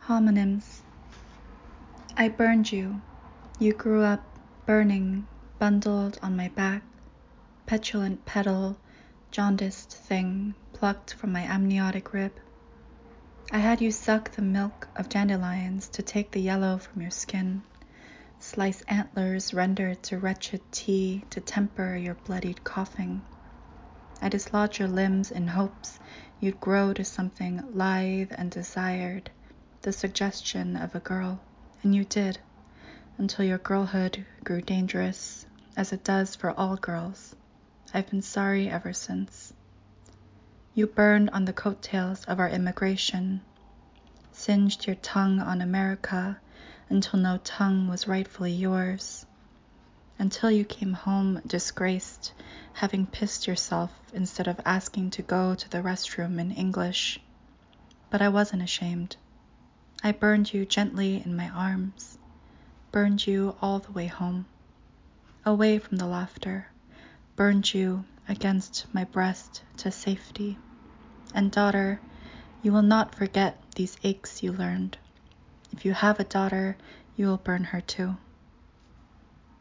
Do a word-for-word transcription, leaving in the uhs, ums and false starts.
Homonyms. I burned you. You grew up burning, bundled on my back, petulant petal, jaundiced thing plucked from my amniotic rib. I had you suck the milk of dandelions to take the yellow from your skin, slice antlers rendered to wretched tea to temper your bloodied coughing. I dislodged your limbs in hopes you'd grow to something lithe and desired, the suggestion of a girl, and you did, until your girlhood grew dangerous, as it does for all girls. I've been sorry ever since. You burned on the coattails of our immigration, singed your tongue on America until no tongue was rightfully yours, until you came home disgraced, having pissed yourself instead of asking to go to the restroom in English. But I wasn't ashamed. I burned you gently in my arms, burned you all the way home, away from the laughter, burned you against my breast to safety. And daughter, you will not forget these aches you learned. If you have a daughter, you will burn her too.